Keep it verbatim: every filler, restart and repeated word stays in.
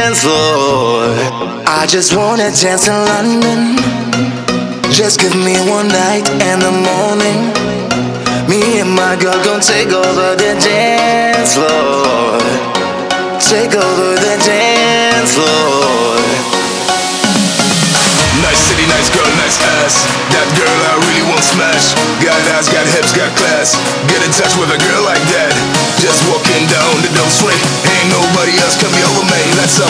dance floor. I just wanna dance in London. Just give me one night in the morning. Me and my girl gon' take over the dance floor. Take over the dance floor. Nice city, nice girl, nice ass. That girl I really want smash. Got ass, got hips, got class. Get in touch with a girl like that. Just walking down the dope street. Ain't nobody else can be over me. Let's up.